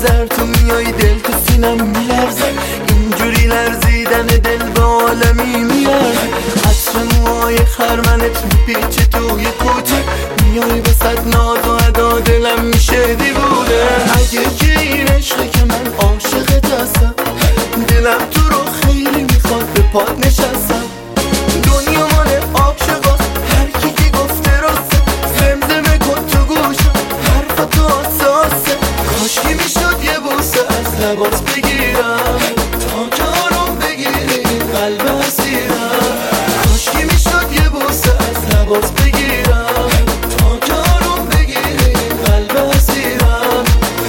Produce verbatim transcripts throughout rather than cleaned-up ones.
زر تو میای دل تو سینم میلرزه، اینجوری لرزیدن دل به عالمی میارزه. عطر موهای خرمنت میپیچه توی کوچه، میای وسط ناز و ادا دلم میشه دیوونه. اگه که این عشقه که من عاشقت هستم، دلم تو رو خیلی میخواد به پات نشستم. دنیا مال عاشقاست، هر کی که گفته راسته، زمزمه کن تو گوشم حرف تو حساسه. کاشکی میشد یه بوسه از لبات بگیرم تا که آروم بگیری این قلب اسیرم. کاشکی میشد یه بوسه از لبات بگیرم تا که آروم بگیری این قلب اسیرم.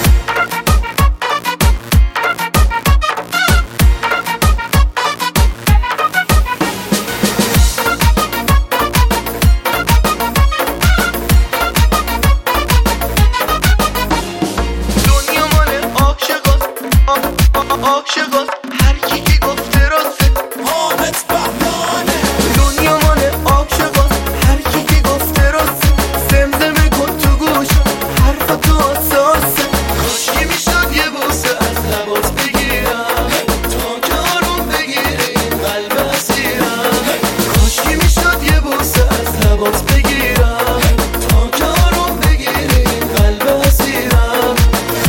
عاشقاست، هر کی که گفته راسته، حامد بهمانه. دنیا مال عاشقاست، هر کی که گفته راسته، زمزمه کن تو گوشم حرف تو حساسه. کاشکی میشد یه بوسه از لبات بگیرم تا که آروم بگیری این قلب اسیرم. کاشکی میشد یه بوسه از لبات بگیرم تا که آروم بگیری این قلب اسیرم.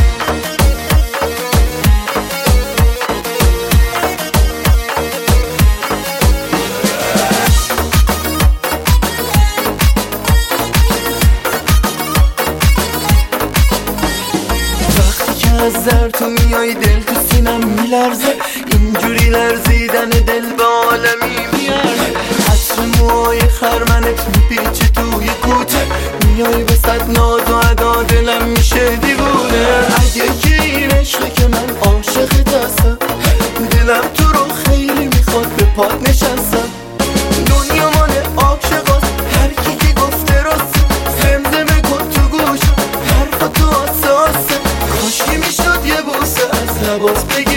از زر تو میای دل تو سینم میلرزه، اینجوری لرزیدن دل به عالمی میارزه. عطر موهای خرمنت میپیچه توی کوچه، میای وسط ناز و ادا دلم میشه دیوونه. اگه که این عشقه که من عاشقت هستم، دلم تو رو خیلی میخواد به پات نشستم. دنیا مال عاشقاست، هر کی که گفته راسته، زمزمه کن تو گوشم حرف تو حساسه. کاشکی میشد یه بوسه از لبات بگیرم